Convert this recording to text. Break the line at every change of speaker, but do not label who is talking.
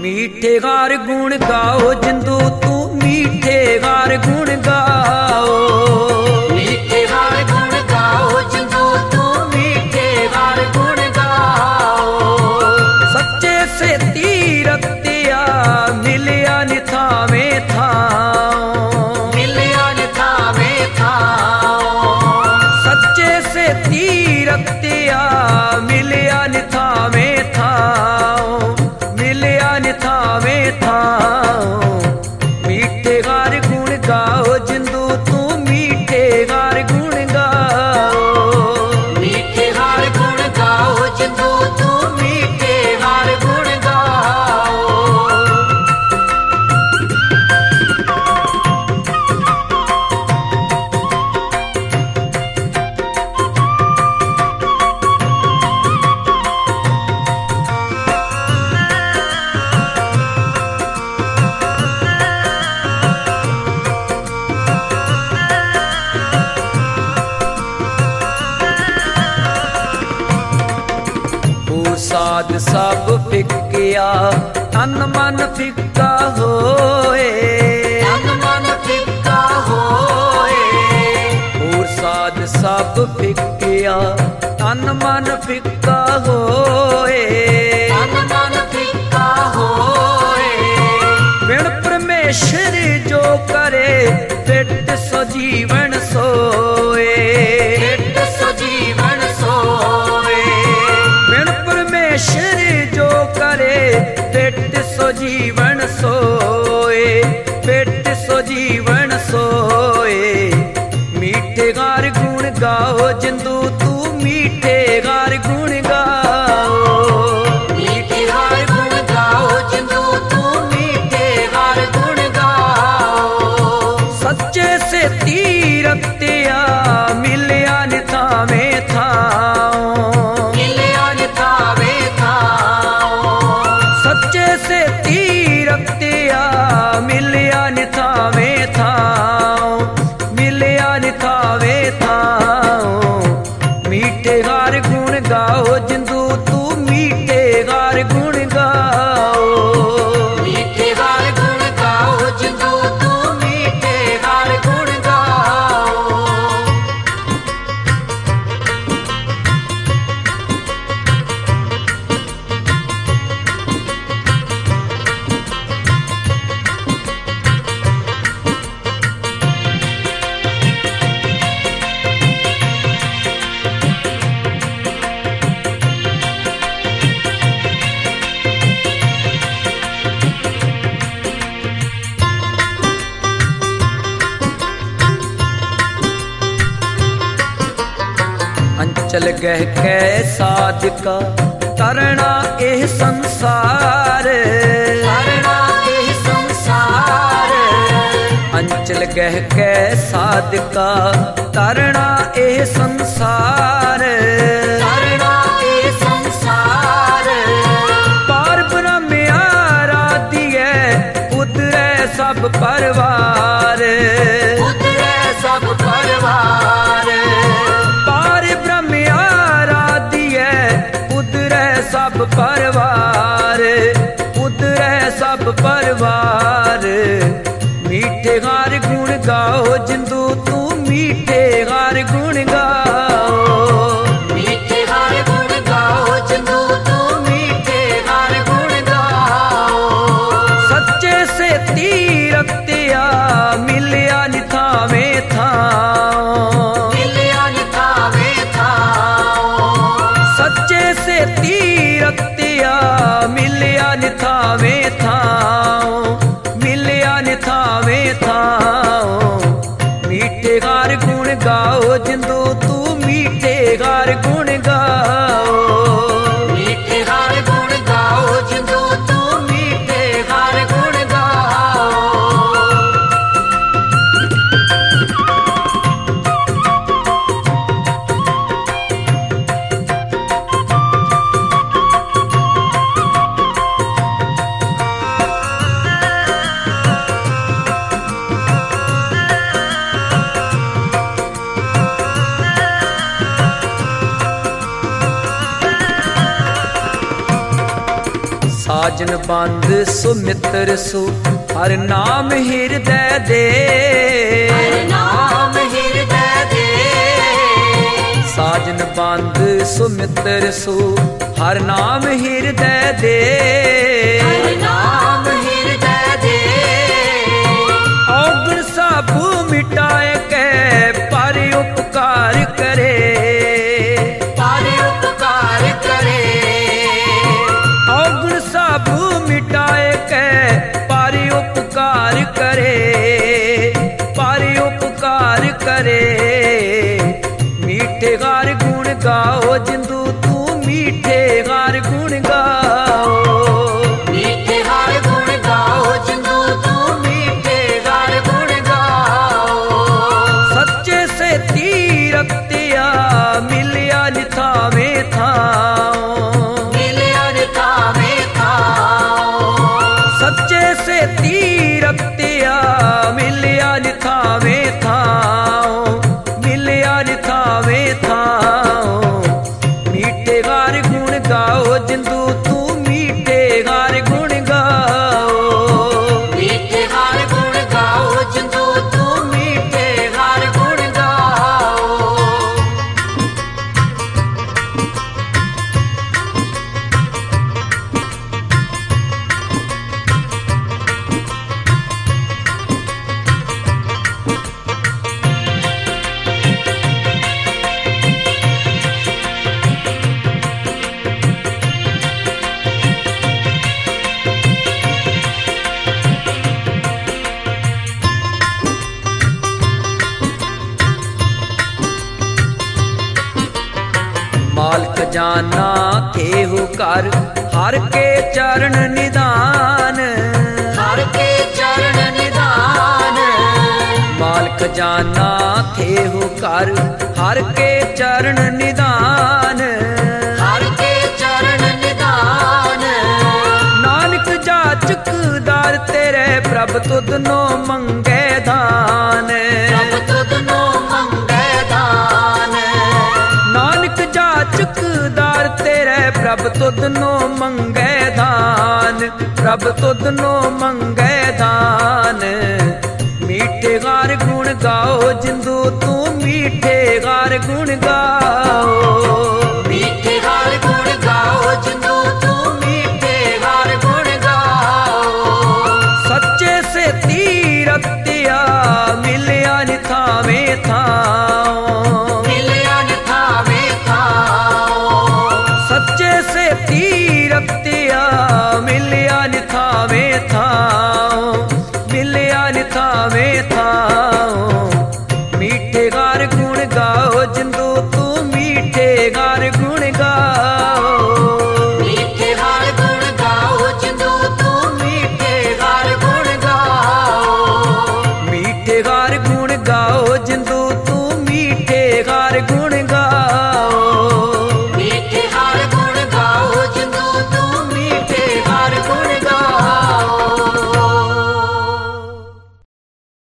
मीठे गार गुण गाओ जिंदू तू मीठे गार गुण गाओ।
मीठे गार गुण गाओ जिंदू तू मीठे गार गुण गाओ।
सच्चे से तीरथ दिया मिलिया निथावे थाओ।
मिलिया निथावे थाओ।
सच्चे से तीरथ दिया मिलिया निथावे थाओ। मिलिया निथावे थाओ। मीठे गार गुण गाओ जिंदू तू मीठे गार गुण गाओ।
मीठे गार गुण गाओ जिंदू तू मीठे गार गुण गाओ।
साध सब फिक्किया तन मन फिक्का होए।
तन मन फिक्का होए।
और साध सब फिक्किया तन मन फिक्का होए।
तन मन फिक्का होए।
बिन परमेश्वर जो करे फिट सो जीवन सोए।
फिट सो जीवन सोए।
परमेश्वर जो करे फिट सो जीवन सोए। फिट सो जीवन सोए। मीठे गार गुण गाओ जिंदू तू मीठे गार गुण गाओ।
मीठे गार गुण गाओ जिंदू तू मीठे गार गुण गाओ।
सच्चे से तीरथ दिया मिलिया निथावे थाओ। सच्चे से तीरथ दिया मिलिया निथावे थाओ। मिलिया निथावे थाओ। मीठे गार गुण गाओ जिंदू तू मीठे गार गुण गाओ।
मीठे गार गुण गाओ जिंदू तू मीठे गार गुण गाओ।
अंचल गह कै साधका करना एह संसार।
करना एह संसार।
अंचल गह कै साधका करना एह संसार।
करना एह संसार।
पार ब्रह्म आराध्य उतरै सब परवार।
उतरै सब परवार।
पार ब्रह्म आराध्य उतरै सब परवार। उतरै सब परवार। मीठे गार गुण गाओ जिंदू तू मीठे गार गुण गाओ।
मीठे गार गुण गाओ जिंदू तू मीठे गार गुण गाओ।
सच्चे से तीरथ दिया मिलिया निथावे थाओ।
मिलिया निथावे थाओ।
सच्चे से तीरथ दिया मिलिया निथावे थाओ। मिलिया निथावे थाओ। मीठे गार गुण गाओ जिंदू तू मीठे गार गुण गाओ।
मीठे गार गुण गाओ जिंदू तू मीठे गार गुण गाओ।
साजन बंद सुमित्र सु हर नाम हृदय दे,
हर नाम हृदय दे।
साजन बंद सुमित्र सु हर नाम हृदय दे,
हर नाम हृदय दे।
औगण सब मिटाए के पर उपकार करे,
पर उपकार करे।
औगण सब मिटाए के पर उपकार करे, पर उपकार करे। मीठे गार गुण गाओ जिंदू तू मीठे गार गुण गाओ,
मीठे गार गुण गाओ जिंदू तू मीठे गार गुण गाओ।
सच्चे से तीरक्तिया मिलिया निथावे थाओ,
मिलिया निथावे थाओ।
सच्चे से तीरक्तिया मिलिया निथावे थाओ, मिलिया निथावे थाओ। मीठे गार गुण गाओ जिंदू तू मीठे गार गुण गाओ,
मीठे गार गुण गाओ जिंदू तू मीठे गार गुण गाओ।
माल खजाना केहू कर हर के चरण निदान,
हर के चरण निदान।
माल खजाना केहू कर हर के चरण निदान,
हर के चरण निदान।
नानक जाचक दार तेरे प्रभ तुद नो मंगे दान,
प्रभ तुद नो मंगे दान।
नानक जाचक दार तेरे प्रभ तुद नो मंगे दान, प्रभ तुद नो मंगे दान। मीठे गार गुण गाओ जिंदू तू मीठे गार गुण गाओ,
मीठे गार गुण गाओ जिंदू तू मीठे गार गुण गाओ।
सच्चे से तीरक्तिया मिलिया निथावे थाओ,
मिलिया निथावे थाओ।
सच्चे से तीर